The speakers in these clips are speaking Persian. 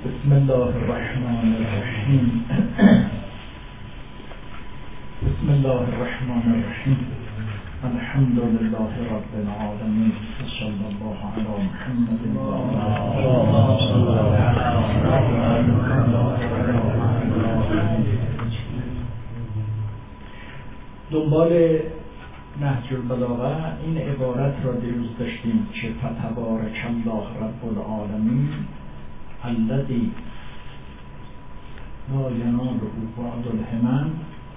بسم الله الرحمن الرحیم. بسم الله الرحمن الرحیم. الحمد لله رب العالمین. صلی الله علی محمد و دنبال نهج البلاغه این عبارت را دیروز داشتیم که فتبارک الله رب العالمین الذی لا یناله بعد الهمم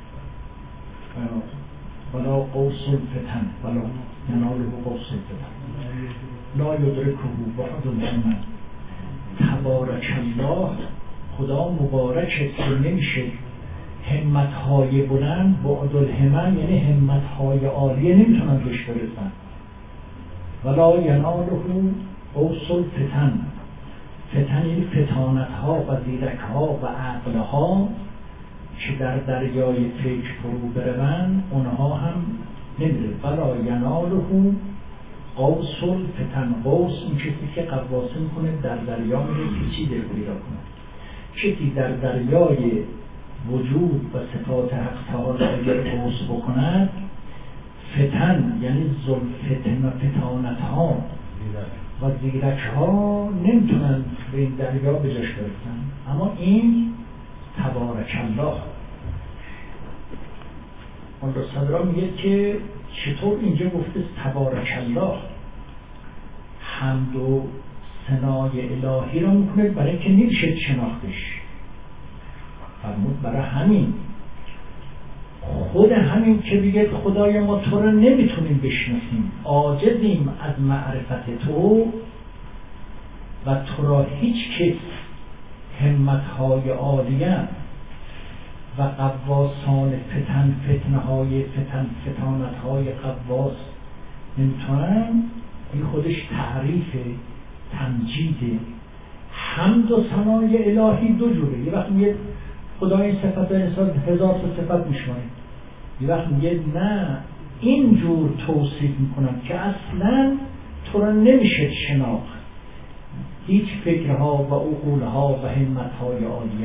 ولا قوس الفتن ولا یناله قوس الفتن لا یدرکه بعد الهمم. تبارک الله، خدا مبارکه که نمیشه همت‌های بلند بعد الهمم، یعنی همت‌های عالیه نمیتونن بهش برسن. ولا یناله قوس الفتن، فتن یعنی فتانت‌ها و زیرک‌ها و عقل‌ها که در دریای فکر فرو بروند اونها هم نمیره. ولا یناله قوس الفتن. قوس این کسی که غواصی میکنه در دریا میره که چی دلگیری را کنه. کسی در دریای وجود و صفات حق تعالی اگر قوس بکند، فتن یعنی فتن و فتانت‌ها و زیرک‌ها نمیتونن به این دریا به جاش برسن. اما این تبارک الله. اون رو صدرا میگه که چطور اینجا گفته تبارک الله، حمد و ثنای الهی را میکنه برای اینکه نمیشه شناختش. فرمود برای همین خود همین که بگه خدای ما تو را نمیتونیم بشناسیم، عاجزیم از معرفت تو و تو را هیچ کس همت‌های عالیه و قواسان فتانت‌های قواس نمیتونن. این خودش تعریف تمجیده. حمد و ثنای الهی دو جوره. یه وقت میگه خدا این صفت انسان 1000 تا صفت میشونه، یه وقت میگه نه این جور توصیف میکنم که اصلا تو را نمیشه شناخت. هیچ فکرها و عقولها و همتهای عالیه.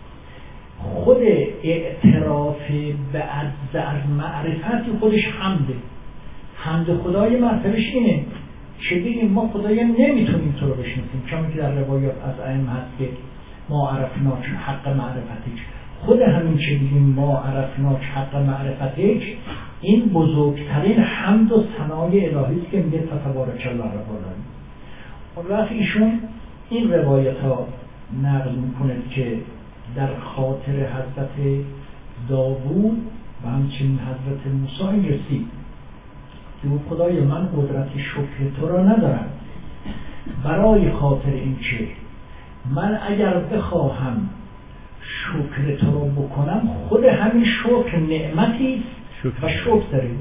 خود اعتراف به عجز معرفت خودش حمده. حمد خدای مرتبش اینه که بگیم ما خدای نمیتونیم تو رو بشناسیم، چون که در روایات از ائمه هست که ما عرفناک حق معرفتک. خود همین که بگیم ما عرفناک حق معرفتک، این بزرگترین حمد و ثنای الهی است که میگه تبارک الله رب العالمین. اون وقت ایشون این روایت ها نقل میکنه که در خاطر حضرت داوود و همچنین حضرت موسی این رسید که خدای من قدرت شکر تو را ندارم، برای خاطر این که من اگر بخواهم شکر تو را بکنم، خود همین شکر نعمتی و شکر داریم.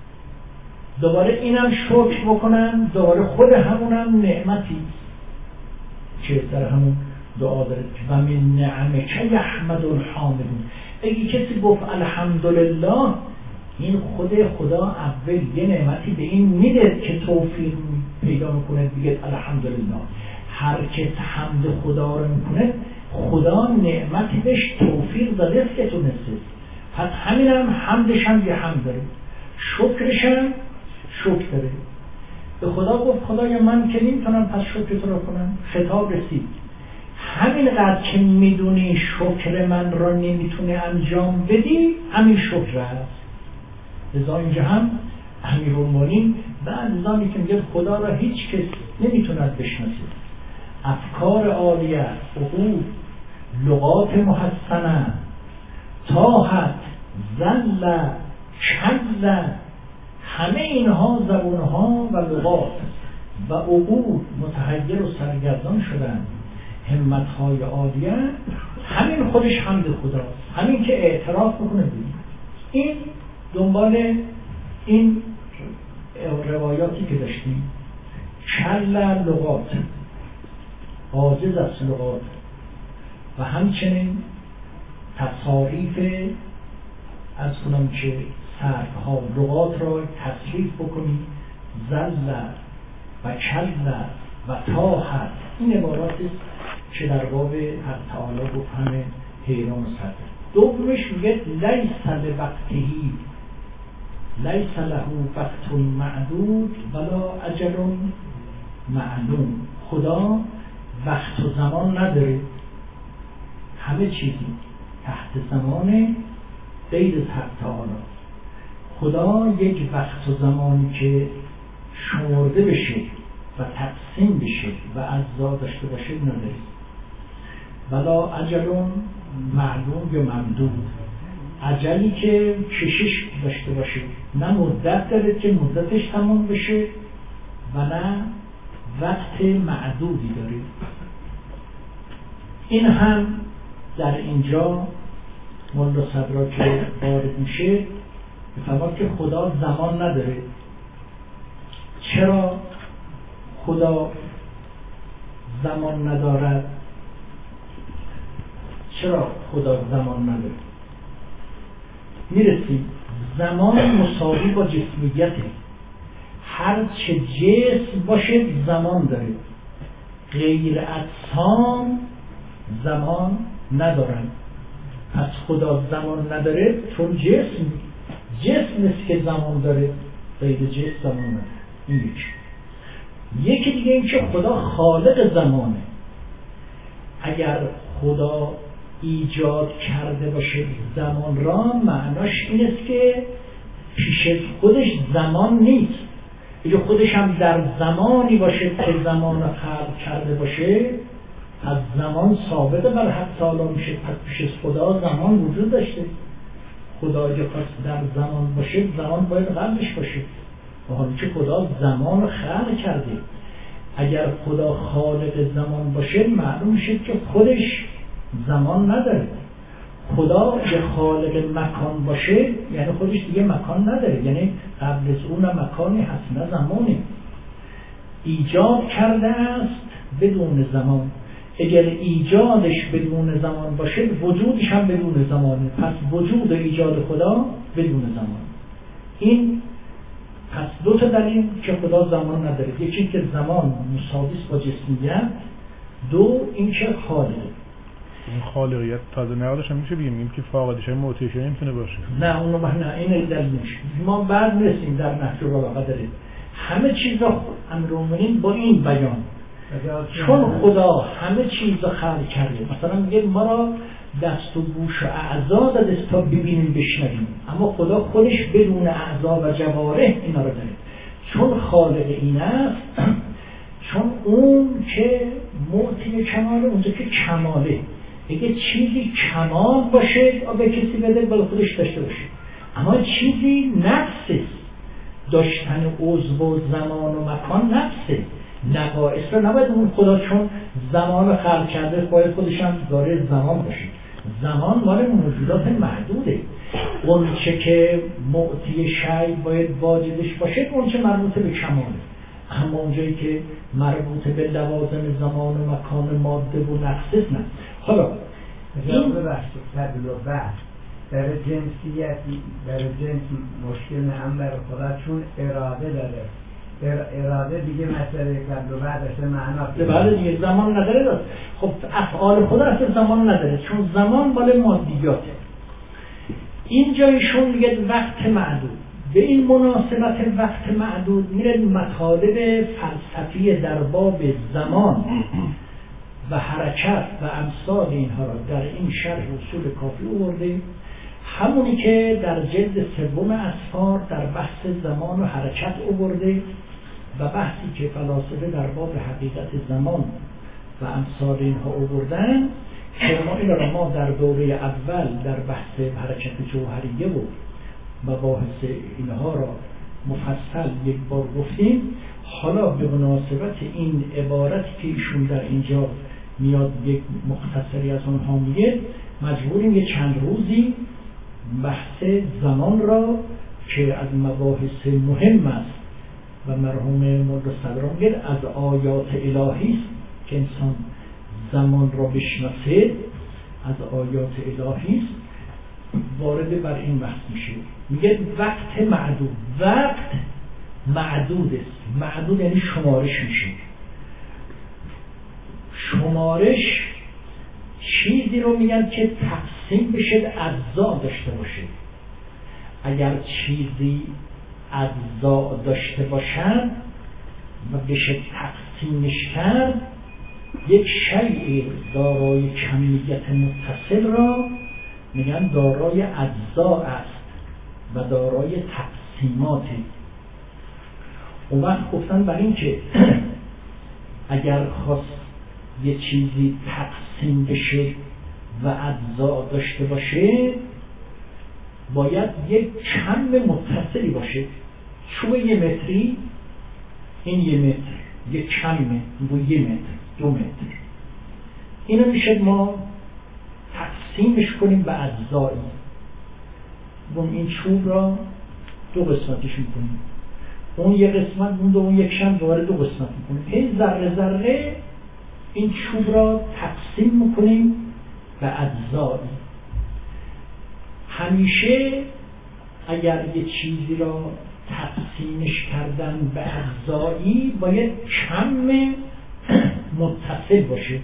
دوباره اینم شکر بکنم، دوباره خود همونم نعمتی که در همون دعا داره و من نعمک یحمد الحامدون. اگه کسی گفت الحمدلله، این خود خدا اول یه نعمتی به این میده که توفیق پیدا میکنه دیگه الحمدلله. هر کس حمد خدا رو میکنه، خدا نعمتی بهش توفیق و رزق تونسته. پس همین هم حمدش هم یه حمد داره، شکرش هم شکر داره. به خدا گفت خدای من که نمیتونم پس شکر تو رو کنم. خطاب رسید همینقدر که میدونی شکر من را نمیتونه انجام بدی، همین شکر هست. لذا اینجا هم امیرالمومنین بعد نظامی که میگه خدا را هیچ کس نمیتوند بشناسید. افکار عالیه، عقول، لغات محسنه، طاعت، ذل، کذل، همه اینها زبونها و لغات و عقول متحیر و سرگردان شدن. همتهای عالیه همین خودش حمد خداست. همین که اعتراف بکنه بید. این دنبال این روایاتی که داشتیم، کل لغات، عاجز از لغات و همچنین تصاریف از کنم که سرها لغات را تصریف بکنی، ذل و کل و طاعت. این عبارات چه در باب حق تعالی گفت همه حیران و صدر. دومش میگه لیس لوقتهی لیس له وقت معدود ولا اجل معلوم. خدا وقت و زمان نداره، همه چیزی تحت زمان غیر از حق تعالی. خدا یک وقت و زمانی که شمرده بشه و تقسیم بشه و اجزا داشته باشه نداره. ولا اجل معلوم یا ممدود، اجلی که کشش داشته باشه، نه مدت داره که مدتش تمام بشه و نه وقت معدودی داره. این هم در اینجا ملا صدرا که وارد میشه بفرماد که خدا زمان نداره. چرا خدا زمان ندارد؟ چرا خدا زمان نداره؟ میرسیم زمان مساوی با جسمیته. هر چه جسم باشه زمان داره، غیر اجسام زمان ندارن. پس خدا زمان نداره چون جسم نیست که زمان داره، غیر جسم زمان نداره. این یکی دیگه این که خدا خالق زمانه. اگر خدا ایجاد کرده باشه زمان را، معناش این است که پیش خودش زمان نیست. اگه خودش هم در زمانی باشه که زمان خلق کرده باشه، از زمان ثابت بر حق تعالی میشه. پس پیش خدا زمان وجود داشته. خدا اگه خواست در زمان باشه، زمان باید قبلش باشه. و حالا که خدا زمان رو خلق کرده، اگر خدا خالق زمان باشه معلوم میشه که خودش زمان نداره. خدا که خالق مکان باشه یعنی خودش دیگه مکان نداره، یعنی قبل از اون مکانی هست نه زمانی. ایجاد کرده است بدون زمان. اگر ایجادش بدون زمان باشه وجودش هم بدون زمانه. پس وجود و ایجاد خدا بدون زمان. این پس دو تا دلیل که خدا زمان نداره. یکی که زمان مساوی است با جسمیت، دو این که خالقه. این خالقیت تازه نقدش هم میشه بگیم که فاقدش های موتیش نمیتونه باشه. نه اونو نه، این دلیل نمیشه. ما بعد میرسیم در نحو البلاغه داریم همه چیز را امرمونین با این بیان، چون خدا همه چیز را خلق کرده. مثلا میگه ما را دست و گوش و اعضا داده تا ببینیم بشنویم، اما خدا خودش بدون اعضا و جوارح اینا را داره. چون خالق این است، چون اون که معطی کماله، اونجا که کماله. اگه چیزی کمال باشه به کسی بده باید خودش داشته باشه، اما چیزی نقصه. داشتن عضو و زمان و مکان نقصه، نقائص را نباید اون خدا چون زمان رو خلق کرده باید خودش هم داره زمان باشه. زمان مال موجودات محدوده. اون چه که معطی شیء باید واجدش باشه اون چه مربوط به کماله. اما اونجایی که مربوط به لوازم زمان و مکان ماده و نقصه نه. حالا این بحث در جنسیتی در جنس مشکل هم برای خدا چون اراده داره. اراده دیگه مسئله قبل و بعدش معنا بله دیگه زمان نداره داره. خب افعال خدا اصلا زمان نداره چون زمان مال مادیاته. این جایشون میگه وقت معدود. به این مناسبت وقت معدود میره مطالب فلسفی در باب زمان و حرکت و امثال اینها را در این شرح اصول کافی آورده، همونی که در جلد سوم اسفار در بحث زمان و حرکت آورده و بحثی که فلاسفه در باب حقیقت زمان و امثال اینها آوردن که ما این را ما در دوره اول در بحث حرکت جوهریه و مباحث اینها را مفصل یک بار گفتیم. حالا به مناسبت این عبارت که ایشون در اینجا میاد یک مختصری از اونها میگه، مجبوریم یه چند روزی بحث زمان را که از مباحث مهم است و مرحوم مولا صدرا میگه از آیات الهی است که انسان زمان را بشناسه، از آیات الهی است، وارد بر این بحث میشه. میگه وقت معدود. وقت معدود است. معدود یعنی شمارش میشه. شمارش چیزی رو میگن که تقسیم بشه، اجزا داشته باشه. اگر چیزی اجزا داشته باشد و بشه تقسیمش کرد، یک شیء دارای کمیت متصل را میگن دارای اجزا است و دارای تقسیماتی. اون وقت گفتن برای این که اگر خواست یه چیزی تقسیم بشه و اجزا داشته باشه، باید یک کم متصلی باشه. چوب یه متری، این یه متر، یک کمه، یه متر، 2 متر. اینو میشه ما تقسیمش کنیم به اجزایی. این چوب را 2 قسمتش میکنیم، اون یه قسمت مونده، اون یک شم دوباره 2 قسمت میکنیم. هی ذره ذره این چوب را تقسیم میکنیم به اجزایی. همیشه اگر یه چیزی را تقسیمش کردن به اجزایی باید کم متصل باشه،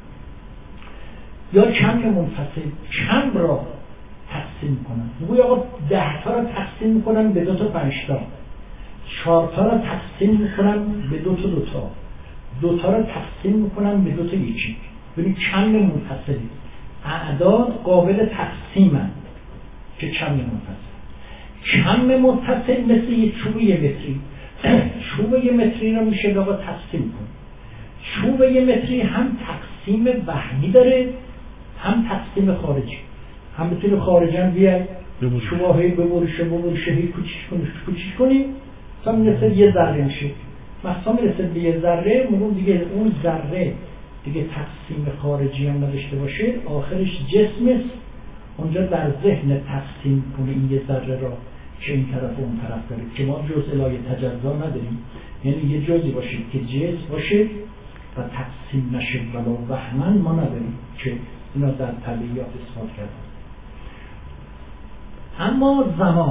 یا کم منفصل. کم را تقسیم کنن، میگوی آقا 10 تا را تقسیم میکنن به 2 تا 5 تا، 4 تا را تقسیم میکنن به 2 تا 2 تا، 2 تا را تقسیم میکنن به 2 تا 1. ببینید کم منفصلی. اعداد قابل تقسیمند که کم منفصل. کم متصل مثل یک چوب یه متری. چوب یه متری رو میشه آقا تقسیم کن. چوب یه متری هم تقسیم وهمی داره، هم تقسیم خارجی. هم میتونه خارجی هم بیای شما هی ببرشه هی کوچیش کنی تا میرسه یه ذره میشه. مثلا میرسه به یه ذره، مونون دیگه اون ذره دیگه تقسیم خارجی هم نداشته باشه، آخرش جسم است. اونجا در ذهن تقسیم کنه این یه ذره را که این طرف و اون طرف داره، که ما جزء لای تجزا نداریم. یعنی یه جزئی باشه که جسم باشه و تقسیم نشه ولا وهمن ما نداریم، که اینا در طبیعیات اثبات کردن. اما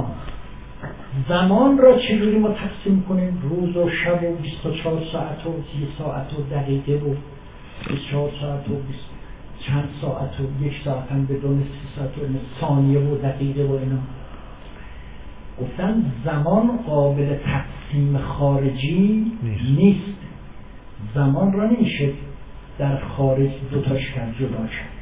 زمان را چجوری ما تقسیم کنیم؟ روز و شب و 24 ساعت و 30 ساعت و دقیقه و 24 ساعت و 20 چند ساعت و 1 ساعت هم بدون 30 ساعت و ثانیه و دقیقه و اینا. گفتن زمان قابل تقسیم خارجی نیست. زمان را نمیشه در خارج دوتاش کرد، جدا کرد.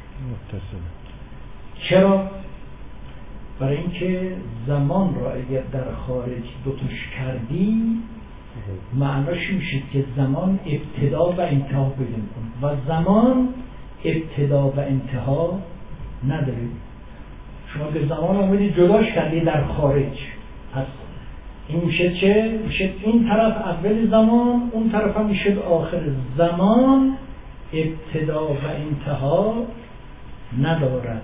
چرا؟ برای اینکه زمان را اگر در خارج دوتاش کردی معناش میشه که زمان ابتدا و انتها پیدا میکنه و زمان ابتدا و انتها نداره. شما که زمان آمدی جداش کردی در خارج، پس این میشه چه؟ میشه این طرف اول زمان، اون طرف هم میشه آخر زمان. ابتدا و انتها ندارد.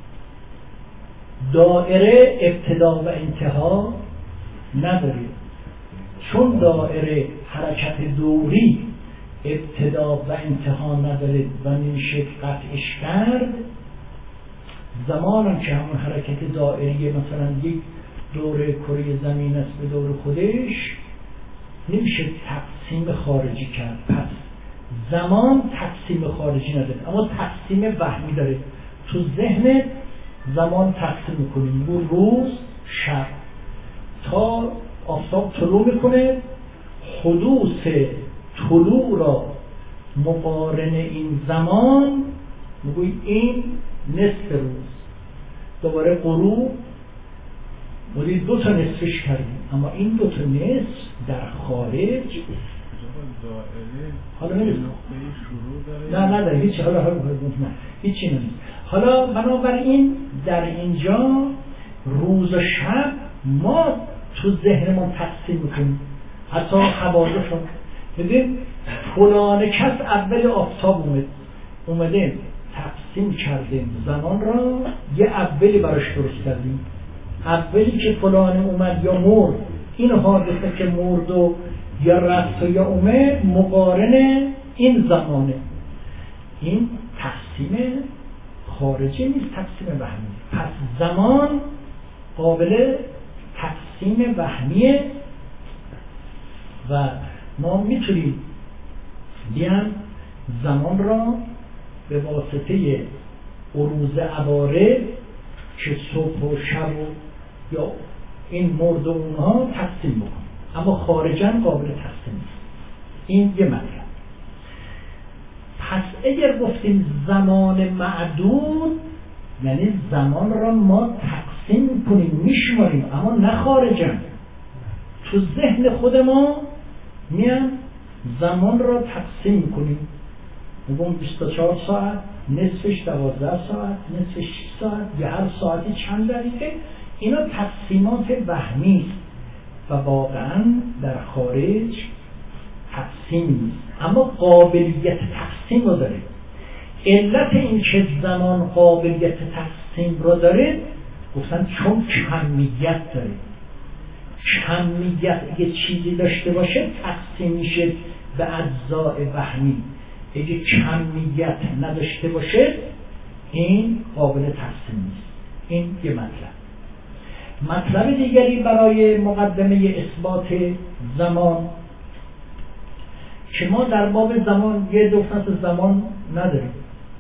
دائره ابتدا و انتها نداره. چون دائره حرکت دوری ابتدا و انتها نداره و نمیشه قطعش کرد، زمان هم که همون حرکت دائری مثلا یک دور کره زمین است به دور خودش، نمیشه تقسیم خارجی کرد. پس زمان تقسیم خارجی نداره، اما تقسیم وهمی داره. تو ذهن زمان تقسیم میکنیم رو روز شب تا آفتاب طلوع میکنه. حدوث طلوع را مقارن این زمان میگوی این نصف روز، دوباره غروب میگوی 2 تا نصفش کردیم، اما این 2 تا نصف در خارج حالا نمیدونم نه نداره هیچی. حالا هیچی نمیدونم. حالا بنابراین در اینجا روز و شب ما تو ذهنمون تقسیم میکنیم، حتی حوادث رو ببین. فلان کس اول آفتاب اومده تقسیم کردیم زمان را، یه اولی براش درست کردیم. اولی که فلان اومد یا مرد، این حادثه که مرد و یا رفت و یا اومد مقارن این زمانه. این تقسیم خارجی نیست، تقسیم وهمی. پس زمان قابل تقسیم وهمیه و ما میتونیم بیان زمان را به واسطه عروض عوارض که صبح و شب و یا این مرد و اونها تقسیم بکن، اما خارجاً قابل تقسیم نیست. این یه مطلب. پس اگر گفتیم زمان معدود، یعنی زمان را ما تقسیم کنیم، میشماریم، اما نه خارجاً. تو ذهن خود ما میان زمان را تقسیم کنیم، میگم 24 ساعت، نصفش 12 ساعت، نصفش 6 ساعت، یا هر ساعتی چند دقیقه. اینا تقسیمات وهمی است و واقعا در خارج تقسیم نیست، اما قابلیت تقسیم رو داره. علت این که زمان قابلیت تقسیم رو داره گفتن چون کمیت داره. کمیت اگه چیزی داشته باشه تقسیم میشه به اجزاء وهمی، اگه کمیت نداشته باشه این قابل تقسیم نیست. این یه مطلب دیگری برای مقدمه اثبات زمان که ما در باب زمان یه دو زمان نداریم.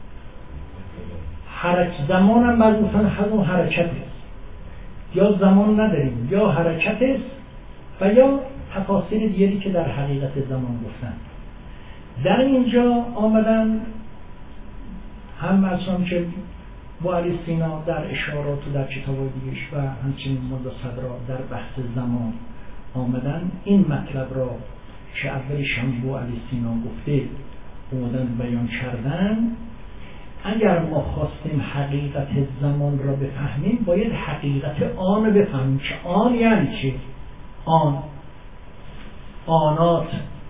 زمان هم بعضی گفتن همون حرکت است، یا زمان نداریم یا حرکت است و یا تفاسیر دیگری که در حقیقت زمان گفتن. در اینجا آمدن هم مثلا که با علی سینا در اشارات و در کتاب‌های دیگه‌اش و همچنین مولا صدرا در بحث زمان آمدن این مطلب را که اولش هم با علی سینا گفته اومدن بیان کردن. اگر ما خواستیم حقیقت زمان را بفهمیم باید حقیقت آن را بفهمیم که آن یعنی چه؟ آنات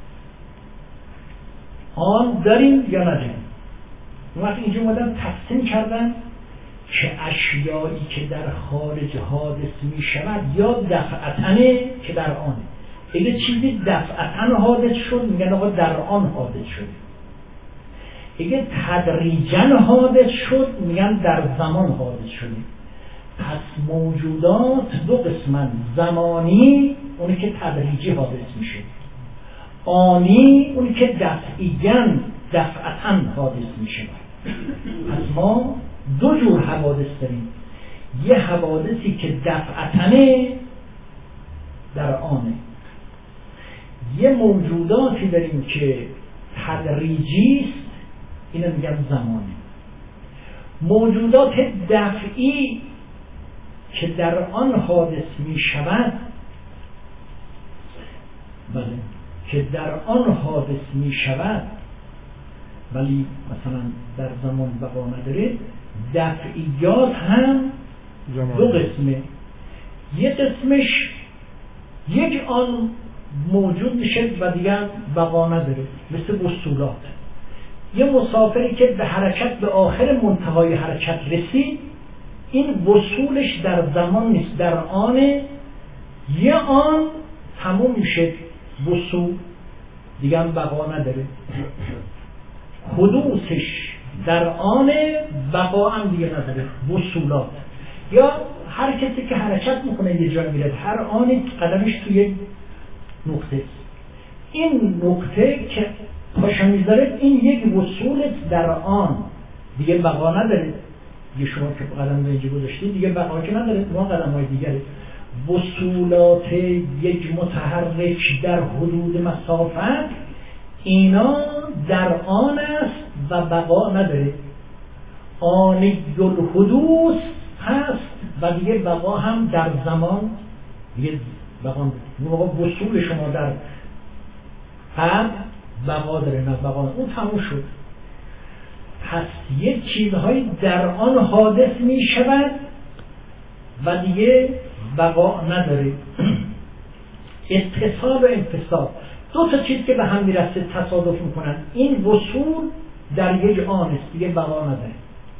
آن داریم یا نداریم. اون وقت اینجا اومدن تقسیم کردن که اشیایی که در خارج حادث می شود یا دفعتاً که در آن. اگه چیزی دفعتاً حادث شد میگن آقا در آن حادث شد. اگه تدریجاً حادث شد میگن در زمان حادث شده. پس موجودات دو قسمن، زمانی اونی که تدریجی حادث میشه، آنی اونی که دفعتاً حادث میشه. پس ما دو جور حوادث داریم، یه حوادثی که دفعتاً در آنه، یه موجوداتی داریم که تدریجی است، اینو میگم زمانه. موجودات دفعی که در آن حادث می شود، بله، که در آن حادث می شود ولی مثلا در زمان بقا نداره، دفعیات هم دو قسمه. یه قسمش یک آن موجود میشه و دیگر بقا نداره، مثل وصولات. یه مسافری که به حرکت به آخر منتهای حرکت رسید، این وصولش در زمان نیست، در آن. یه آن تموم میشه وصول، دیگه هم بقا نداره. حدوثش در آن، بقا هم دیگه نداره، وصولات. یا هر کسی که حرکت میکنه یه جا میره، هر آنی قدمش توی نقطه است. این نقطه که پاشا میذاره این یک وصول در آن، دیگه بقا نداره. دیگه شما که قدم به اینجا گذاشتید دیگه بقا که نداره، ما قدم های دیگره. وصولات یک متحرک در حدود مسافت، اینا در آن است و بقا نداره. آنی الحدوث هست و دیگه بقا هم در زمان دیگه بقا نداره. وصول شما در قبل بقا داره، نه بقا اون تموم شد. پس یک چیزهایی در آن حادث می شود و دیگه بقا نداره. اتصال و انفصال، دو تا چیز که به هم میرسه تصادف میکنن. این وصول در یک آن است، دیگه بقا نداره.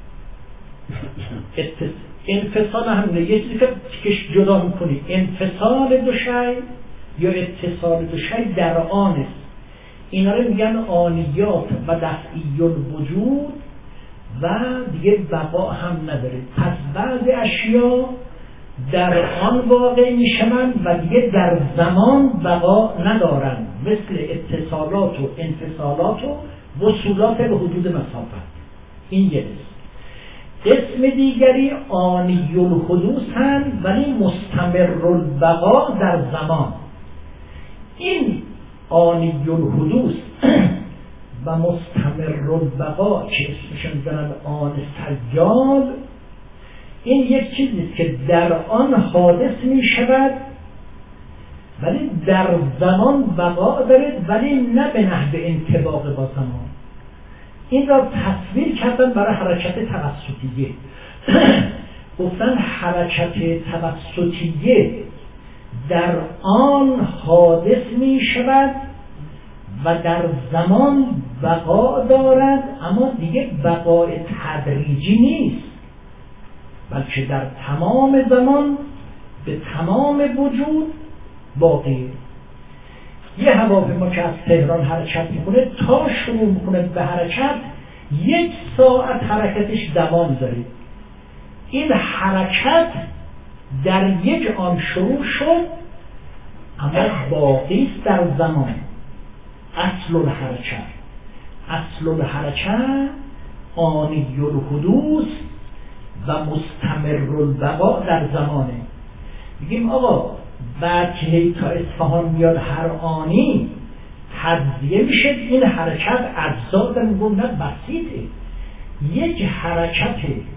انفصال هم یه چیزی که جدا میکنی، انفصال دو شی یا اتصال دو شی در آن است. اینا رو میگن آنیات و دفعی الوجود و دیگه بقا هم نداره. پس بعضی اشیا در آن واقع میشن و دیگه در زمان بقا ندارن، مثل اتصالات و انفصالات و وصولات به حدود مسافت. این یه است. قسم دیگری آنی الحدوث هستند ولی مستمر البقا در زمان. این آنی الحدوث و مستمر البقا که اسمشون دارن آن سیال، این یک چیزیست که در آن حادث می شود ولی در زمان بقا دارد، ولی نه به نحو انطباق با زمان. این را تصویر کردن برای حرکت توسطیه. گفتن حرکت توسطیه در آن حادث می شود و در زمان بقا دارد، اما دیگه بقای تدریجی نیست، بلکه در تمام زمان به تمام وجود باقی. یه هواپیما که از تهران حرکت میکنه تا شروع میکنه به حرکت 1 ساعت حرکتش دوام داره. این حرکت در یک آن شروع شد اما باقی است در زمان. اصل الحرکت آنی الحدوث و مستمر البقا در زمانه. بگیم آقا بعد که تا اصفهان میاد هر آنی تجزیه میشه، این حرکت اجزا در میگم نه بسیطه. یک حرکت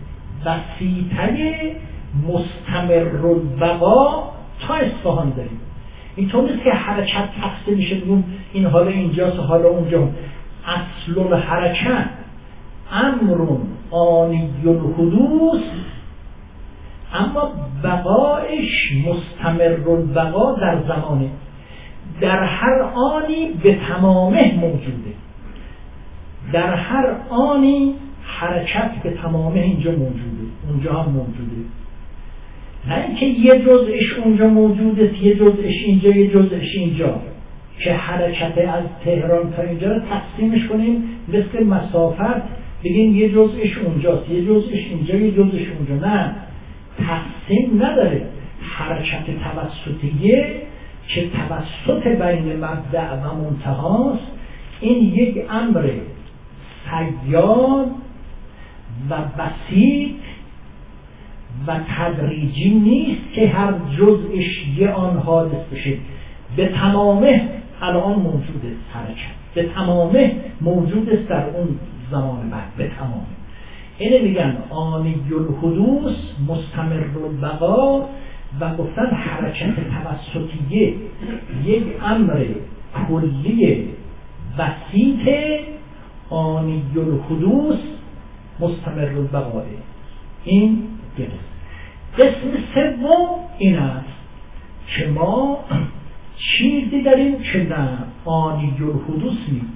بسیطه مستمر البقا تا اصفهان داریم. اینطور نیست که حرکت تقسیم میشه بگیم این حالا اینجاست و حالا اونجا. اصل الحرکت امر آنی الحدوث، اما بقایش مستمر البقا در زمانه. در هر آنی به تمامه موجوده، در هر آنی حرکت به تمامه اینجا موجوده، اونجا هم موجوده. نه اینکه یه جزءش اونجا موجوده، یه جزءش اینجا، یه جزءش اینجا، که حرکت از تهران تا اینجا رو تقسیمش کنیم مثل مسافت، بگیم یه جزءش اونجاست، یه جزءش اینجا، یه جزءش اونجا. نه، تقسیم نداره. حرکت توسطیه که توسط بین مبدأ و منتهاست، این یک امر سیال و بسیط و تدریجی نیست که هر جزءش یه آن حادث بشه. به تمامه الان موجوده حرکت، به تمامه موجود است در اون زمان بعد، به تمامه. اینه میگن آنی الحدوث مستمر البقا، و گفتن حرکت توسطیه یک امر کلی بسیط آنی الحدوث مستمر البقا. این قسم سوم این است که ما چیزی داریم که نه آنی الحدوث نیست،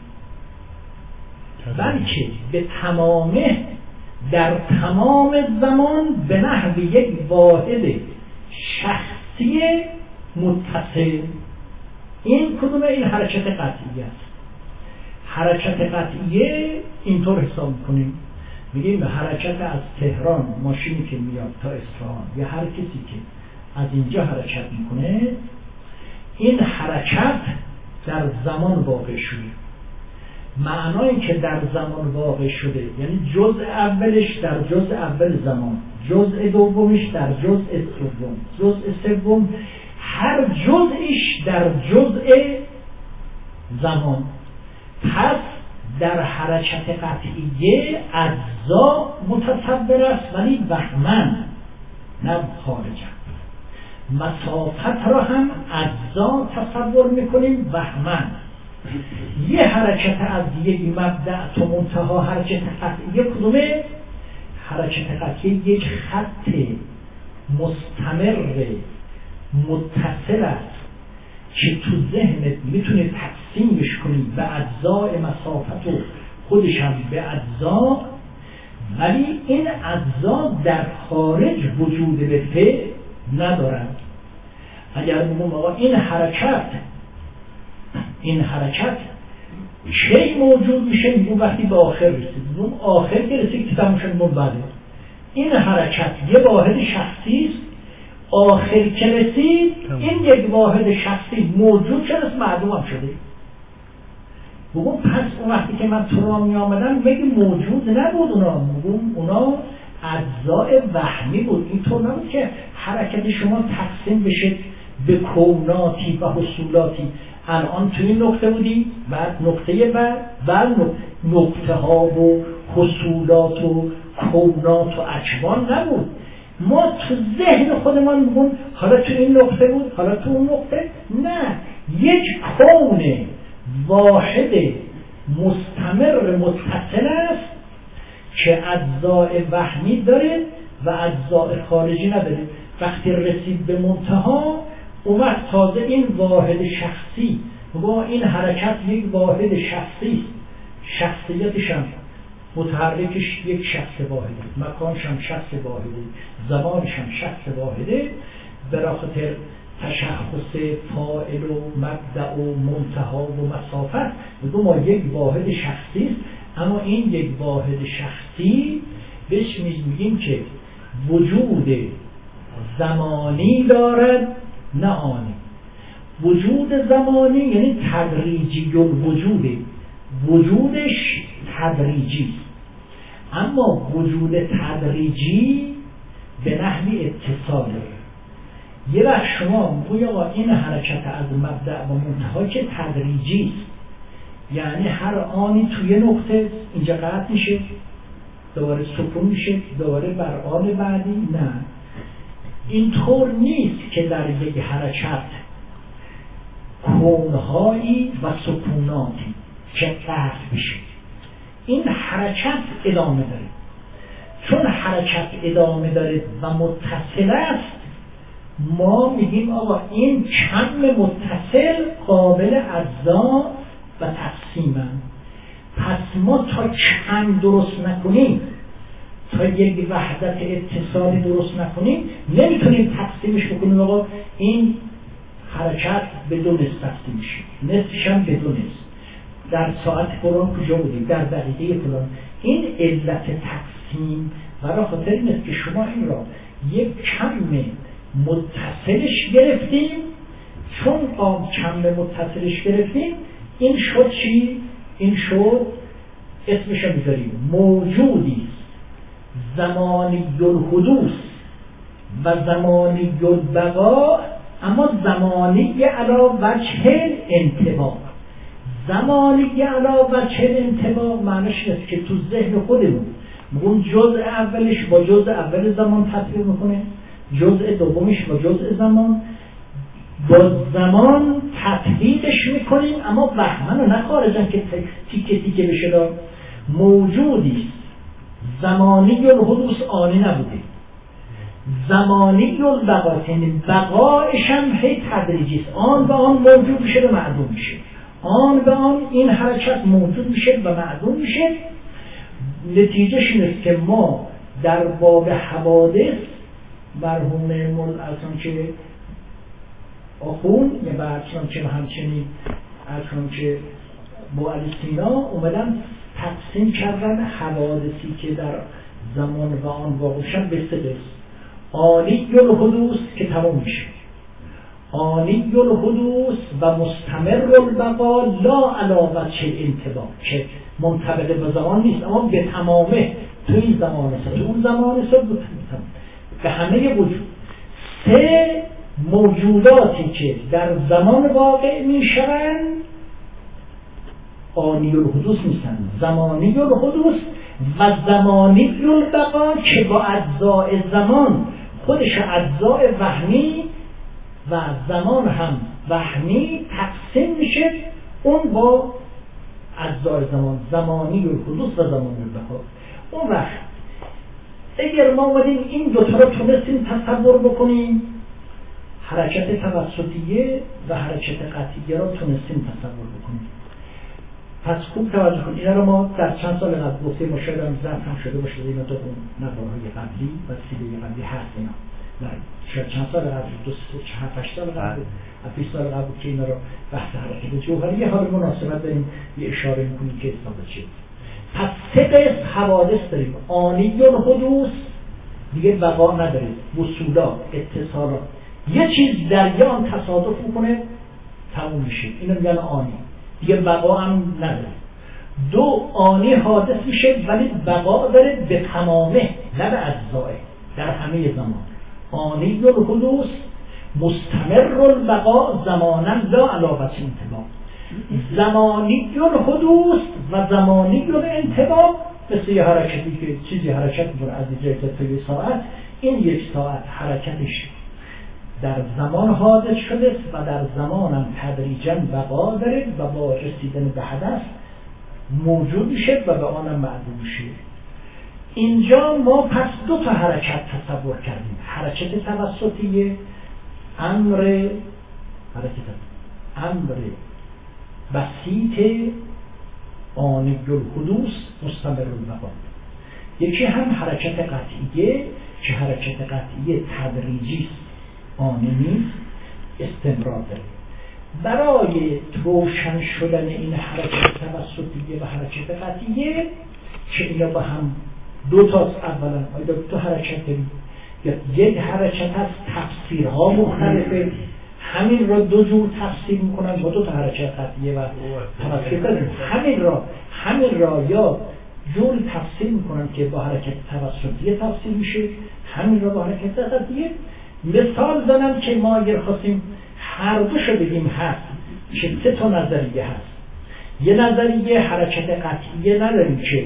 بلکه به تمامه در تمام زمان به نحو یک واحد شخصی متصل. این کدومه؟ این حرکت قطعیه است. حرکت قطعیه اینطور حساب کنیم، میگیم حرکت از تهران، ماشینی که میاد تا اصفهان یا هر کسی که از اینجا حرکت میکنه، این حرکت در زمان واقع شده. معنای که در زمان واقع شده یعنی جزء اولش در جزء اول زمان، جزء دومش در جزء سوم، جزء سوم، هر جزءش در جزء زمان. پس در حرکت قطعیه اجزا متصور است ولی وهمن نه خارجن. مسافت را هم اجزا تصور میکنیم وهمن. یه حرکت از یک مبدأ تا منتها حرکت قطعیه کدومه؟ حرکت قطعیه یک خط مستمر متصل است که تو ذهنت میتونه تقسیمش کنی به اجزای مسافت و خودش هم به اجزا، ولی این اجزا در خارج وجود به فعل ندارند. اگر بگم آقا این حرکت چه موجود میشه؟ میگم وقتی به آخر رسید، میگم آخر که رسید که تموم شد بعده. این حرکت یه واحد شخصی است، آخر که رسید این یک واحد شخصی موجود شد است، معدوم هم شده. بگم پس اون وقتی که من تو را می آمدم بگی موجود نبود اونا، بگم اونا اجزای وهمی بود. اینطور نبود که حرکت شما تقسیم بشه به کوناتی و حصولاتی. الان توی این نقطه بودی، بعد نقطه بعد نقطه ها و حصولات و کونات و اکوان نبود. ما تو ذهن خودمان بگون حالا تو این نقطه بود، حالا تو اون نقطه. نه، یک کون واحد مستمر متصل است که اجزای وهمی داره و اجزای خارجی نداره. وقتی رسید به منتها اومد تازه این واحد شخصی و این حرکت یک واحد شخصی، شخصیتش هم متحرکش یک شخص واحده، مکانش هم شخص واحده، زمانش هم شخص واحده، برای تشخص فاعل و مبدأ و منتها و مسافت بگو ما یک واحد شخصی است. اما این یک واحد شخصی بهش میگیم که وجود زمانی دارد نه آنی. وجود زمانی یعنی تدریجی الوجوده، وجودش تدریجی، اما وجود تدریجی به نحوی اتصاله. یه وقت شما میگوی آقا این حرکت از مبدأ و منتها که تدریجی است، یعنی هر آنی توی نقطه اینجا قطع میشه، دوباره سکون میشه، دوباره بر آن بعدی. نه، اینطور نیست که در یک حرکت کونهایی و سکوناتی که قطع بشه. این حرکت ادامه داره. چون حرکت ادامه داره و متصل است، ما میگیم آقا این کم متصل قابل اجزا و تقسیمن. پس ما تا کم درست نکنیم، تا یک وحدت اتصالی درست نکنیم، نمیتونیم تقسیمش بکنیم آقا این حرکت به دو نصف تقسیم میشه، نصفش هم به دو نصف، در ساعت فلان کجا بودیم، در دقیقه فلان. این علت تقسیم برای خاطر این است که شما این را یک کم متصلش گرفتیم. چون کم متصلش گرفتیم، این شد چی؟ این شد اسمش رو میذاریم موجودی زمانی الحدوث و زمانی البقا، اما زمانی علی وجه انطباق. زمانی علی وجه انطباق معنیش است که تو ذهن خودمون اون جزء اولش با جزء اول زمان تطبیق میکنه، جزء دومش با جزء زمان، با زمان تطبیقش میکنیم، اما وهمن و نه خارجن که تیکه تیکه بشه. دار موجودی زمانی الحدوث آنی نبوده، زمانی البقا، یعنی بقایش هم هی تدریجی است. آن به آن موجود میشه و معدوم میشه، آن به آن این حرکت موجود میشه و معدوم میشه. نتیجهش این است که ما در باب حوادث مرحوم اصلا که آخون یا برچنان که همچنین اصلا که با علی سینا اومدن تقسیم کردن حوادثی که در زمان و آن واقعشن به سه قسم. آنی الحدوث که تمام میشه، آنی الحدوث و مستمر البقا لا علاوه چه انطباق که منطبق به زمان نیست اما به تمامه تو این زمان است، تو اون زمان است، به همه وجود. سه موجوداتی که در زمان واقع میشوند آنی الحدوث نیستن، زمانی الحدوث و زمانی البقا که با اجزای زمان خودش اجزای وهمی و زمان هم وهمی تقسیم میشه، اون با اجزای زمان، زمانی الحدوث و زمانی البقا. اون وقت اگر ما اومدیم این دوتا رو تونستیم تصور بکنیم، حرکت توسطیه و حرکت قطعیه رو تونستیم تصور بکنیم. پس خوب توجه کنید، اینا رو ما در چند سال قبل گفتیم، ما شاید هم ضبط هم شده باشه اینا تو اون نوارهای قبلی و سیده قبلی هست اینا. شاید چند سال قبل، 2-8 سال قبل، 20 سال قبل که اینا رو بحث حرکت جوهری یه حال مناسبت داریم یه اشاره میکنیم که ثابت شد. پس سه قسم حوادث داریم. آنی الحدوث دیگه بقا نداره، وصولات، اتصالات. یه چیز در یه آن تصادف میکنه تموم میشه، اینو میگن آنی، دیگه بقا هم نداره. دو، آنی حادث میشه ولی بقا داره به تمامه نه به اجزائه در همه زمان. آنی الحدوث مستمر البقا زمانا لا علاوه انتباه. زمانی الحدوث و زمانی الانتباه مثل یه حرکتی که چیزی حرکت میکنه از اینجا تا یه ساعت، این یک ساعت حرکتش در زمان حادث شده و در زمانم تدریجا بقا داره و با رسیدن به هدف موجود میشه و به آنم معلوم میشه. اینجا ما پس دو تا حرکت تصور کردیم، حرکت توسطی امر بسیط آنی الحدوث مستمر البقا، یکی هم حرکت قطعیه که حرکت قطعیه تدریجی آنی نیست، استمرار داره. برای روشن شدن این حرکت توسطیه و حرکت قطعیه که اینا با هم دو تاست، اولا دو حرکت داریم، یک حرکت از تفسیرها مختلفه، همین را دو جور تفسیر میکنن با دو تا حرکت قطعیه و توسطیه داریم. همین را یا جور تفسیر میکنن که با حرکت توسطیه تفسیر میشه، همین را با حرکت قطعیه. مثال زنم که ما اگر خواستیم هر دو شو بگیم هست که سه تا نظریه هست. یه نظریه حرکت قطعیه نداریم که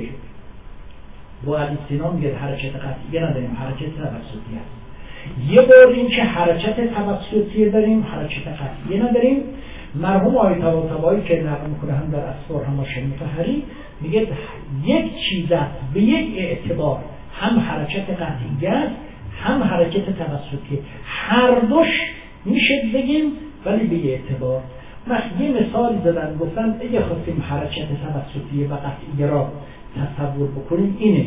با علی سینا میگه حرکت قطعیه نداریم، حرکت توسطیه هست. یه بار این که حرکت توسطیه داریم، حرکت قطعیه نداریم. مرحوم آیت طباطبایی که نقل میکنه هم در اسرار حماشی مطهری میگه یک چیز است به یک اعتبار هم حرکت قطعیه است هم حرکت توسطیه، هر دوش میشه بگیم ولی به اعتبار. یه مثال زدن گفتن اگه خواستیم حرکت توسطیه و قطعیه را تصور بکنیم اینه،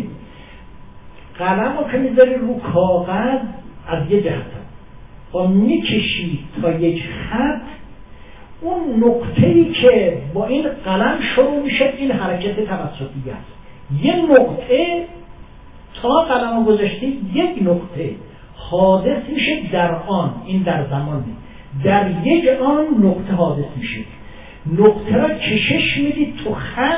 قلم رو که میذاری رو کاغذ از یه جهت و میکشی تا یک خط، اون نقطه‌ای که با این قلم شروع میشه این حرکت توسطیه است. یه نقطه تا قلم رو گذاشتی یک نقطه حادث میشه در آن، این در زمان در یک آن نقطه حادث میشه. نقطه را کشش میدی تو خط،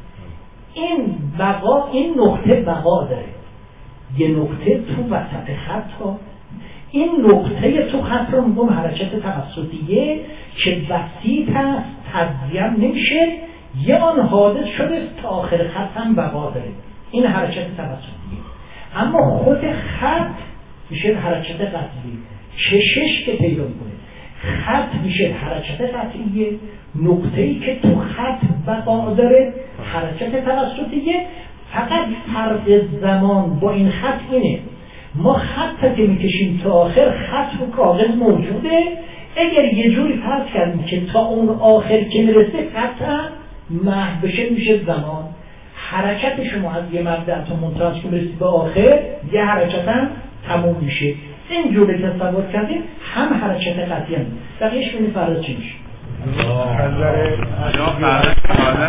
این نقطه بقا داره. یه نقطه تو وسط خط ها، این نقطه تو خط رو میگم حرکت توسطیه که بسیط هست، تجزیه نمیشه، یه آن حادث شده تا آخر خط هم بقا داره، این حرکت توسطیه. اما خود خط میشه حرکت قطعیه، کشش که پیدا میکنه خط میشه حرکت قطعیه، نقطه‌ای که تو خط بقا داره حرکت توسطیه. فقط فرق زمان با این خط اینه، ما خط که میکشیم تا آخر خط رو کاغذ موجوده، اگر یه جوری فرض کردیم که تا اون آخر که میرسه خط هم محو بشه میشه زمان. حرکت شما از یه مبدأ تا منتهاش که میرسید به آخر یه حرکت هم تموم میشه. این جوری که تصور کردیم هم حرکت قطعی هم بقیهش بینید فرض چی میشه.